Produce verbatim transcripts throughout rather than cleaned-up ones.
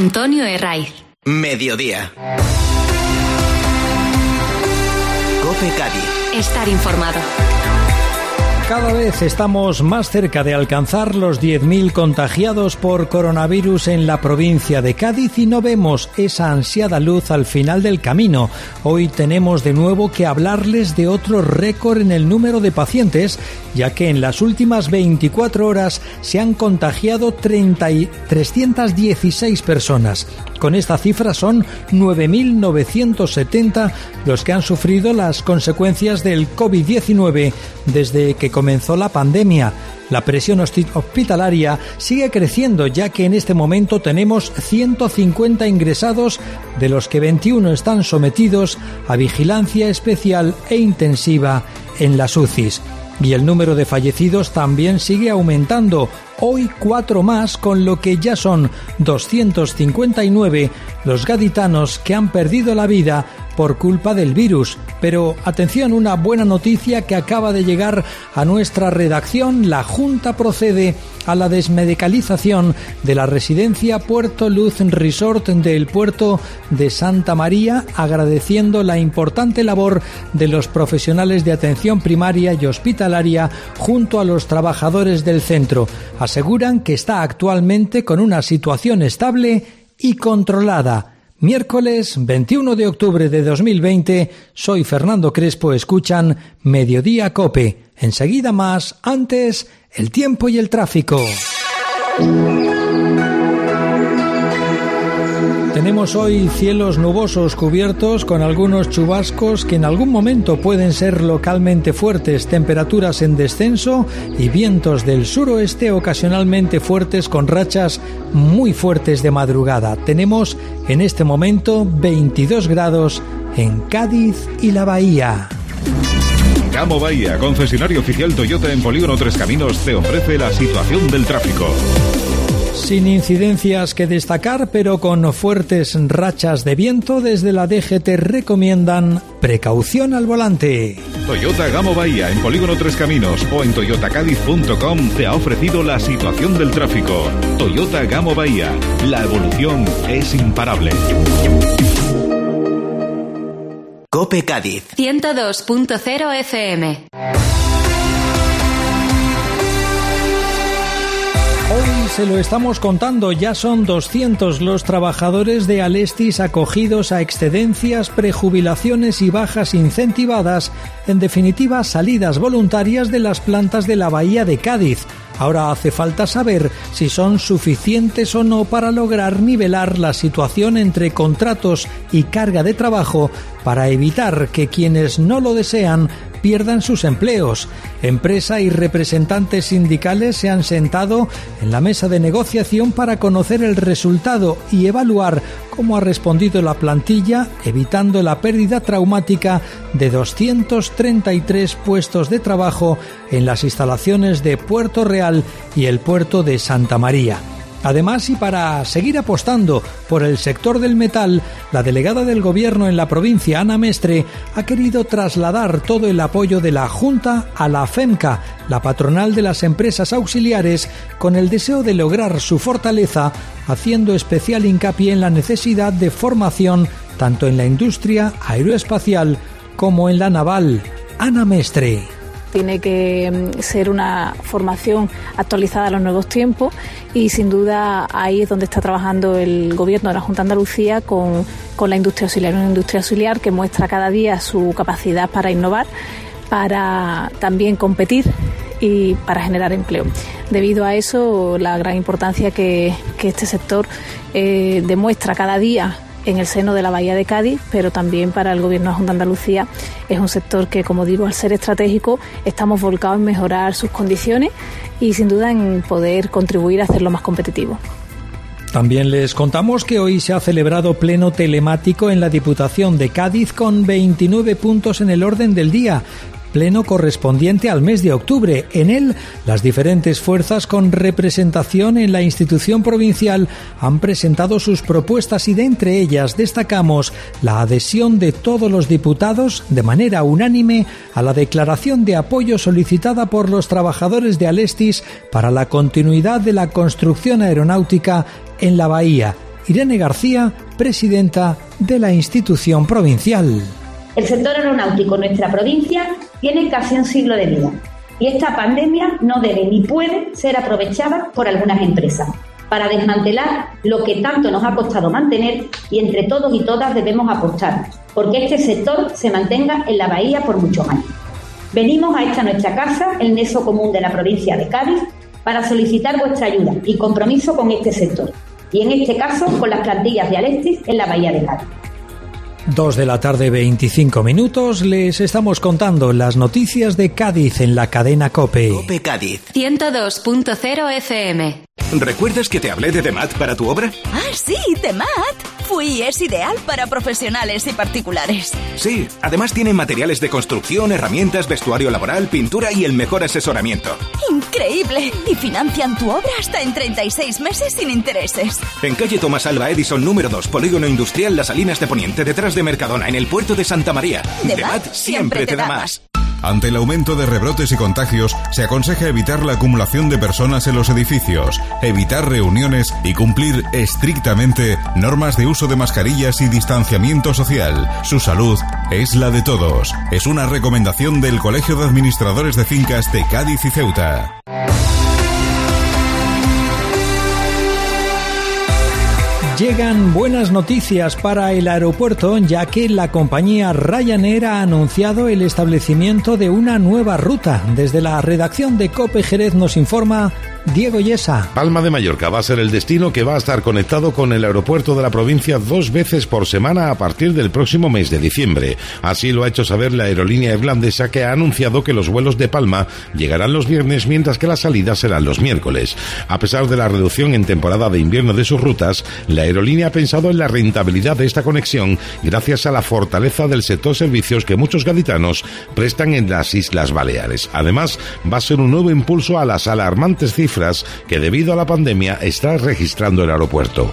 Antonio Herraiz. Mediodía. COPE Cádiz. Estar informado. Cada vez estamos más cerca de alcanzar los diez mil contagiados por coronavirus en la provincia de Cádiz y no vemos esa ansiada luz al final del camino. Hoy tenemos de nuevo que hablarles de otro récord en el número de pacientes, ya que en las últimas veinticuatro horas se han contagiado trescientas dieciséis personas. Con esta cifra son nueve mil novecientos setenta los que han sufrido las consecuencias del covid diecinueve desde que comenzó la pandemia. La presión hospitalaria sigue creciendo, ya que en este momento tenemos ciento cincuenta ingresados, de los que veintiuno están sometidos a vigilancia especial e intensiva en las U C Is. Y el número de fallecidos también sigue aumentando. Hoy cuatro más, con lo que ya son doscientos cincuenta y nueve los gaditanos que han perdido la vida por culpa del virus. Pero atención, una buena noticia que acaba de llegar a nuestra redacción. La Junta procede a la desmedicalización de la residencia Puerto Luz Resort del puerto de Santa María, agradeciendo la importante labor de los profesionales de atención primaria y hospitalaria junto a los trabajadores del centro. Aseguran que está actualmente con una situación estable y controlada. Miércoles veintiuno de octubre de dos mil veinte, soy Fernando Crespo, escuchan Mediodía COPE. Enseguida más, antes, el tiempo y el tráfico. Tenemos hoy cielos nubosos cubiertos con algunos chubascos que en algún momento pueden ser localmente fuertes, temperaturas en descenso y vientos del suroeste ocasionalmente fuertes con rachas muy fuertes de madrugada. Tenemos en este momento veintidós grados en Cádiz y la Bahía. Gamo Bahía, concesionario oficial Toyota en Polígono Tres Caminos, te ofrece la situación del tráfico. Sin incidencias que destacar, pero con fuertes rachas de viento, desde la D G T recomiendan precaución al volante. Toyota Gamo Bahía en Polígono Tres Caminos o en toyota cádiz punto com te ha ofrecido la situación del tráfico. Toyota Gamo Bahía, la evolución es imparable. COPE Cádiz ciento dos punto cero F M. Hoy se lo estamos contando, ya son doscientos los trabajadores de Alestis acogidos a excedencias, prejubilaciones y bajas incentivadas, en definitiva salidas voluntarias de las plantas de la Bahía de Cádiz. Ahora hace falta saber si son suficientes o no para lograr nivelar la situación entre contratos y carga de trabajo para evitar que quienes no lo desean pierdan sus empleos. Empresa y representantes sindicales se han sentado en la mesa de negociación para conocer el resultado y evaluar cómo ha respondido la plantilla, evitando la pérdida traumática de doscientos treinta y tres puestos de trabajo en las instalaciones de Puerto Real y el puerto de Santa María. Además, y para seguir apostando por el sector del metal, la delegada del Gobierno en la provincia, Ana Mestre, ha querido trasladar todo el apoyo de la Junta a la FEMCA, la patronal de las empresas auxiliares, con el deseo de lograr su fortaleza, haciendo especial hincapié en la necesidad de formación tanto en la industria aeroespacial como en la naval. Ana Mestre. Tiene que ser una formación actualizada a los nuevos tiempos y sin duda ahí es donde está trabajando el Gobierno de la Junta de Andalucía con, con la industria auxiliar, una industria auxiliar que muestra cada día su capacidad para innovar, para también competir y para generar empleo. Debido a eso, la gran importancia que, que este sector eh, demuestra cada día en el seno de la Bahía de Cádiz, pero también para el Gobierno de la Junta de Andalucía es un sector que, como digo, al ser estratégico, estamos volcados en mejorar sus condiciones y sin duda en poder contribuir a hacerlo más competitivo. También les contamos que hoy se ha celebrado pleno telemático en la Diputación de Cádiz con veintinueve puntos en el orden del día. Pleno correspondiente al mes de octubre. En él, las diferentes fuerzas con representación en la institución provincial han presentado sus propuestas y de entre ellas destacamos la adhesión de todos los diputados de manera unánime a la declaración de apoyo solicitada por los trabajadores de Alestis para la continuidad de la construcción aeronáutica en la bahía. Irene García, presidenta de la institución provincial. El sector aeronáutico en nuestra provincia tiene casi un siglo de vida y esta pandemia no debe ni puede ser aprovechada por algunas empresas para desmantelar lo que tanto nos ha costado mantener, y entre todos y todas debemos apostar porque este sector se mantenga en la bahía por muchos años. Venimos a esta nuestra casa, el nexo común de la provincia de Cádiz, para solicitar vuestra ayuda y compromiso con este sector, y en este caso con las plantillas de Alestis en la bahía de Cádiz. Dos de la tarde, veinticinco minutos, les estamos contando las noticias de Cádiz en la cadena COPE. COPE Cádiz. ciento dos punto cero F M. ¿Recuerdas que te hablé de Demat para tu obra? Ah, sí, Demat. Fui, es ideal para profesionales y particulares. Sí, además tienen materiales de construcción, herramientas, vestuario laboral, pintura y el mejor asesoramiento. ¡Increíble! Y financian tu obra hasta en treinta y seis meses sin intereses. En calle Tomás Alba Edison número dos, Polígono Industrial Las Salinas de Poniente, detrás de Mercadona, en el puerto de Santa María. Demat, Demat siempre te da más. Ante el aumento de rebrotes y contagios, se aconseja evitar la acumulación de personas en los edificios, evitar reuniones y cumplir estrictamente normas de uso de mascarillas y distanciamiento social. Su salud es la de todos. Es una recomendación del Colegio de Administradores de Fincas de Cádiz y Ceuta. Llegan buenas noticias para el aeropuerto, ya que la compañía Ryanair ha anunciado el establecimiento de una nueva ruta. Desde la redacción de COPE Jerez nos informa Diego Yesa. Palma de Mallorca va a ser el destino que va a estar conectado con el aeropuerto de la provincia dos veces por semana a partir del próximo mes de diciembre. Así lo ha hecho saber la aerolínea irlandesa, que ha anunciado que los vuelos de Palma llegarán los viernes, mientras que las salidas serán los miércoles. A pesar de la reducción en temporada de invierno de sus rutas, la aerolínea ha pensado en la rentabilidad de esta conexión gracias a la fortaleza del sector servicios que muchos gaditanos prestan en las Islas Baleares. Además, va a ser un nuevo impulso a las alarmantes cifras que debido a la pandemia está registrando el aeropuerto.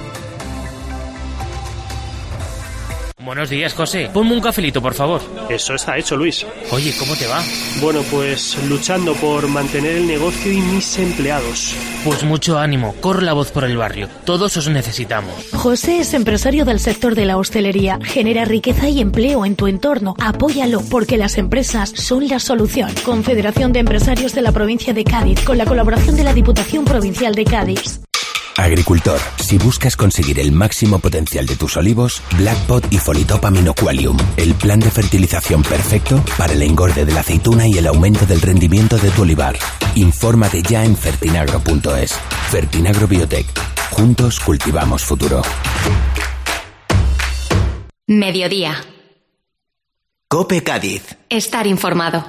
Buenos días, José. Ponme un cafelito, por favor. Eso está hecho, Luis. Oye, ¿cómo te va? Bueno, pues luchando por mantener el negocio y mis empleados. Pues mucho ánimo, corre la voz por el barrio. Todos os necesitamos. José es empresario del sector de la hostelería. Genera riqueza y empleo en tu entorno. Apóyalo, porque las empresas son la solución. Confederación de Empresarios de la Provincia de Cádiz, con la colaboración de la Diputación Provincial de Cádiz. Agricultor, si buscas conseguir el máximo potencial de tus olivos, Blackpot y Folitop Aminoqualium, el plan de fertilización perfecto para el engorde de la aceituna y el aumento del rendimiento de tu olivar. Infórmate ya en fertinagro punto es. Fertinagro Biotech. Juntos cultivamos futuro. Mediodía. COPE Cádiz. Estar informado.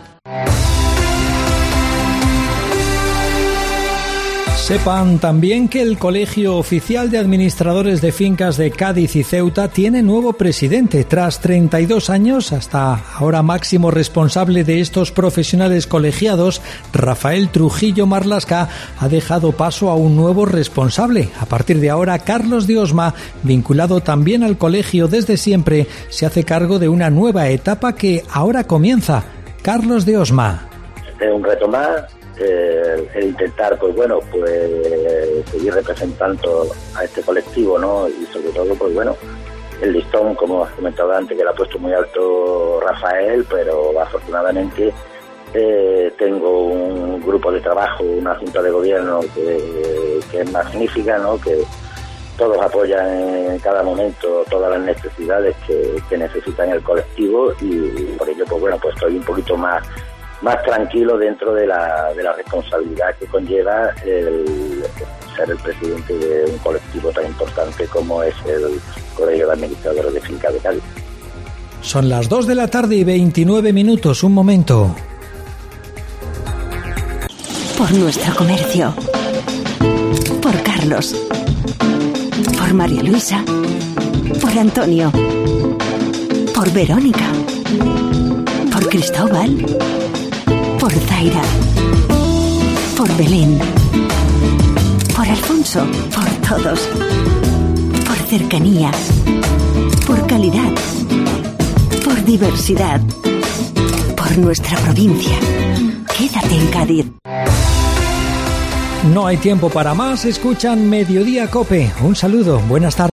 Sepan también que el Colegio Oficial de Administradores de Fincas de Cádiz y Ceuta tiene nuevo presidente. Tras treinta y dos años, hasta ahora máximo responsable de estos profesionales colegiados, Rafael Trujillo Marlasca ha dejado paso a un nuevo responsable. A partir de ahora, Carlos de Osma, vinculado también al colegio desde siempre, se hace cargo de una nueva etapa que ahora comienza. Carlos de Osma. Este es un reto más. Eh, el intentar, pues bueno, pues seguir representando a este colectivo, ¿no? Y sobre todo, pues bueno, el listón, como has comentado antes, que le ha puesto muy alto Rafael, pero afortunadamente eh, tengo un grupo de trabajo, una junta de gobierno que, que es magnífica, ¿no? Que todos apoyan en cada momento todas las necesidades que, que necesitan el colectivo, y por ello, pues bueno, pues estoy un poquito más más tranquilo dentro de la, de la responsabilidad que conlleva el ser el presidente de un colectivo tan importante como es el Colegio de Administradores de Fincas de Cádiz. Son las dos de la tarde y veintinueve minutos, un momento. Por nuestro comercio. Por Carlos. Por María Luisa. Por Antonio. Por Verónica. Por Cristóbal. Por Zaira, por Belén, por Alfonso, por todos, por cercanía, por calidad, por diversidad, por nuestra provincia. Quédate en Cádiz. No hay tiempo para más, escuchan Mediodía Cope. Un saludo, buenas tardes.